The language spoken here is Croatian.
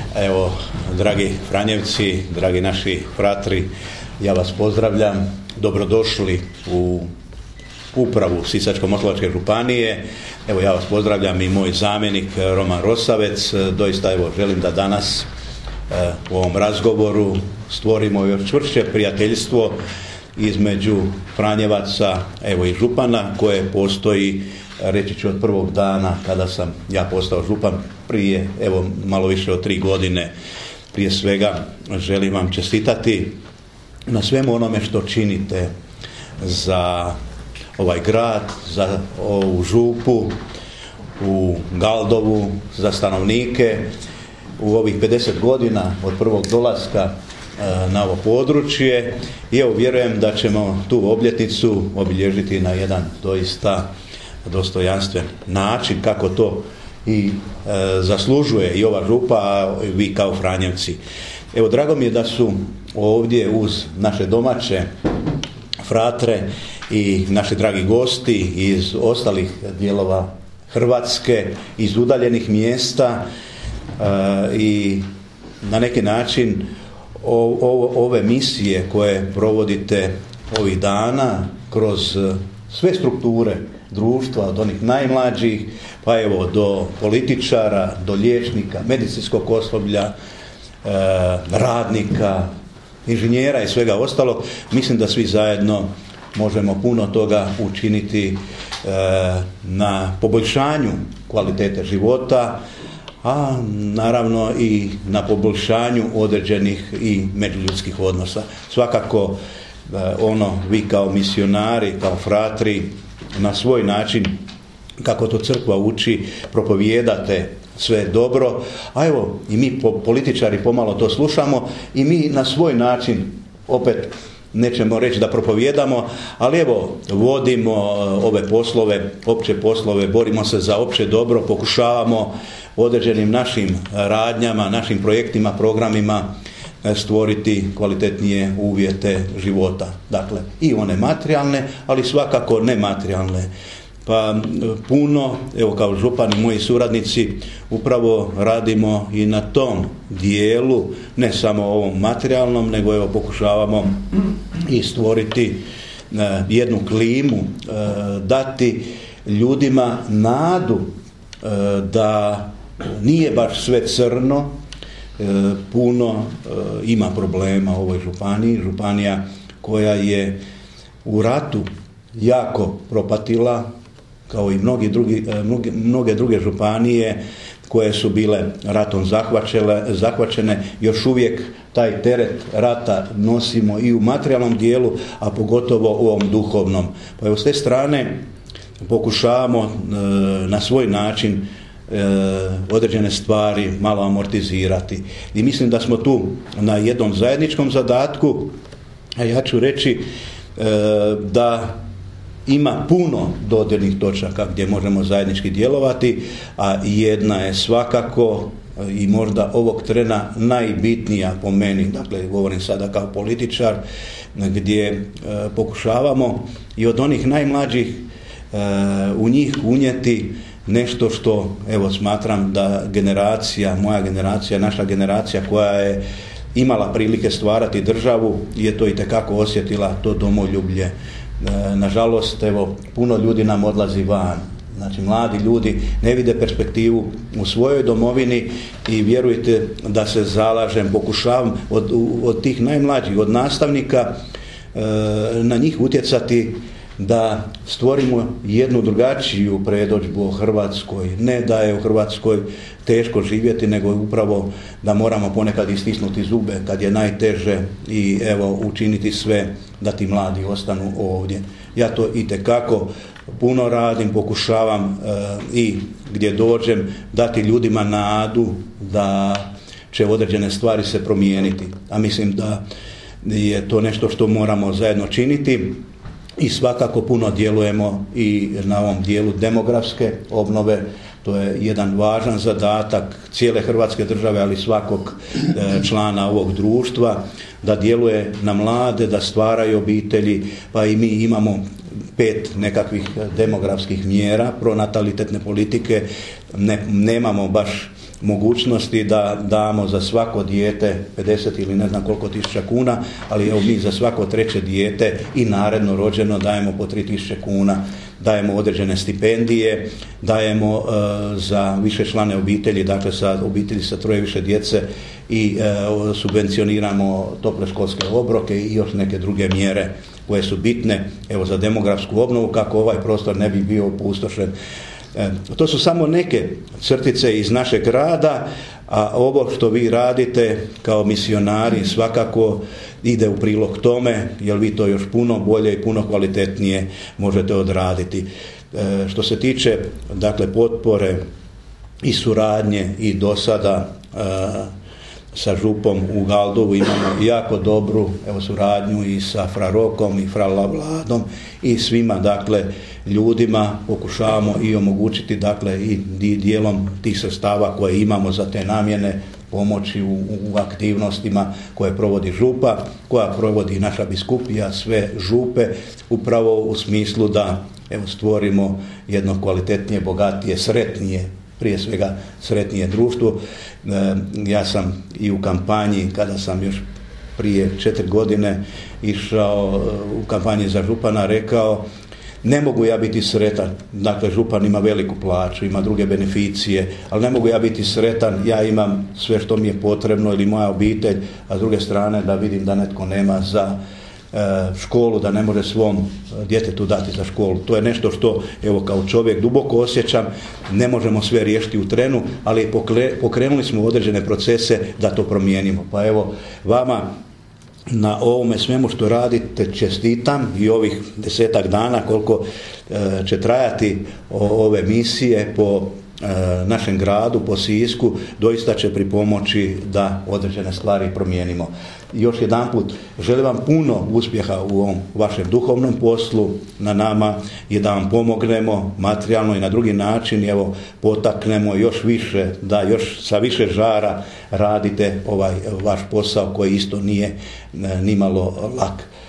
Evo, dragi Franjevci, dragi naši fratri, ja vas pozdravljam. Dobrodošli u upravu Sisačko-moslavačke županije. Evo, ja vas pozdravljam i moj zamjenik Roman Rosavec. Doista, evo, želim da danas u ovom razgovoru stvorimo još čvršće prijateljstvo između Franjevaca, evo, i župana, koje postoji, reći ću, od prvog dana kada sam ja postao župan prije, evo, malo više od 3 godine. Prije svega želim vam čestitati na svemu onome što činite za ovaj grad, za ovu župu u Galdovu, za stanovnike u ovih 50 godina od prvog dolaska na ovo područje. I evo, vjerujem da ćemo tu obljetnicu obilježiti na jedan doista dostojanstven način, kako to i zaslužuje i ova župa, a vi kao Franjevci. Evo, drago mi je da su ovdje uz naše domaće fratre i naši dragi gosti iz ostalih dijelova Hrvatske, iz udaljenih mjesta i na neki način ove misije koje provodite ovih dana kroz sve strukture društva, od onih najmlađih pa evo do političara, do liječnika, medicinskog osoblja, radnika, inženjera i svega ostalog. Mislim da svi zajedno možemo puno toga učiniti na poboljšanju kvalitete života, a naravno i na poboljšanju određenih i međuljudskih odnosa. Svakako vi kao misionari, kao fratri, na svoj način, kako to crkva uči, propovijedate sve dobro, a evo i mi političari pomalo to slušamo i mi na svoj način, opet nećemo reći da propovijedamo, ali evo, vodimo ove poslove, opće poslove, borimo se za opće dobro, pokušavamo određenim našim radnjama, našim projektima, programima stvoriti kvalitetnije uvjete života. Dakle, i one materijalne, ali svakako nematerijalne. Pa puno, evo, kao župan i moji suradnici upravo radimo i na tom dijelu, ne samo ovom materijalnom, nego evo pokušavamo i stvoriti jednu klimu, dati ljudima nadu da nije baš sve crno. Puno ima problema u ovoj županiji, županija koja je u ratu jako propatila, kao i mnoge druge županije koje su bile ratom zahvaćene. Još uvijek taj teret rata nosimo i u materijalnom dijelu, a pogotovo u ovom duhovnom. Pa evo, s te strane pokušavamo na svoj način određene stvari malo amortizirati. I mislim da smo tu na jednom zajedničkom zadatku, a ja ću reći da ima puno dodirnih točaka gdje možemo zajednički djelovati, a jedna je svakako i možda ovog trena najbitnija po meni, dakle govorim sada kao političar, gdje pokušavamo i od onih najmlađih u njih unijeti nešto što, evo, smatram da moja generacija, naša generacija koja je imala prilike stvarati državu, je to itekako osjetila, to domoljublje. Nažalost, evo, puno ljudi nam odlazi van. Znači, mladi ljudi ne vide perspektivu u svojoj domovini i vjerujte da se zalažem, pokušavam od tih najmlađih, od nastavnika, na njih utjecati da stvorimo jednu drugačiju predodžbu o Hrvatskoj. Ne da je u Hrvatskoj teško živjeti, nego upravo da moramo ponekad istisnuti zube kad je najteže i evo učiniti sve da ti mladi ostanu ovdje. Ja to itekako puno radim, pokušavam i gdje dođem dati ljudima nadu da će određene stvari se promijeniti. A mislim da je to nešto što moramo zajedno činiti. I svakako puno djelujemo i na ovom dijelu demografske obnove. To je jedan važan zadatak cijele Hrvatske države, ali svakog člana ovog društva, da djeluje na mlade, da stvaraju obitelji. Pa i mi imamo 5 nekakvih demografskih mjera pronatalitetne politike. Nemamo baš mogućnosti da damo za svako dijete 50 ili ne znam koliko tisuća kuna, ali evo mi za svako treće dijete i naredno rođeno dajemo po 3.000 kuna, dajemo određene stipendije, dajemo za višečlane obitelji, dakle sa obitelji sa 3 više djece i subvencioniramo tople školske obroke i još neke druge mjere koje su bitne evo za demografsku obnovu kako ovaj prostor ne bi bio opustošen. To su samo neke crtice iz našeg rada, a ovo što vi radite kao misionari svakako ide u prilog tome, jer vi to još puno bolje i puno kvalitetnije možete odraditi. Što se tiče dakle potpore i suradnje i do sada sa župom u Galdovu imamo jako dobru suradnju i sa Fra Rokom i Fra Vladom i svima dakle ljudima pokušavamo i omogućiti dakle i dijelom tih sredstava koje imamo za te namjene pomoći u aktivnostima koje provodi župa, koja provodi naša biskupija, sve župe, upravo u smislu da stvorimo jedno kvalitetnije, bogatije, sretnije, prije svega sretnije društvo. Ja sam i u kampanji, kada sam još prije 4 godine išao u kampanji za župana, rekao ne mogu ja biti sretan, dakle župan ima veliku plaću, ima druge beneficije, ali ne mogu ja biti sretan, ja imam sve što mi je potrebno ili moja obitelj, a s druge strane da vidim da netko nema za školu, da ne može svom djetetu dati za školu. To je nešto što evo kao čovjek duboko osjećam, ne možemo sve riješiti u trenu, ali pokrenuli smo određene procese da to promijenimo. Pa evo vama na ovome svemu što radite čestitam i ovih 10-ak dana koliko će trajati ove misije po našem gradu, po Sisku, doista će pripomoći da određene stvari promijenimo. Još jedanput želim vam puno uspjeha u ovom vašem duhovnom poslu, na nama je da vam pomognemo materijalno i na drugi način, evo potaknemo još više, da još sa više žara radite ovaj vaš posao koji isto nije nimalo lak.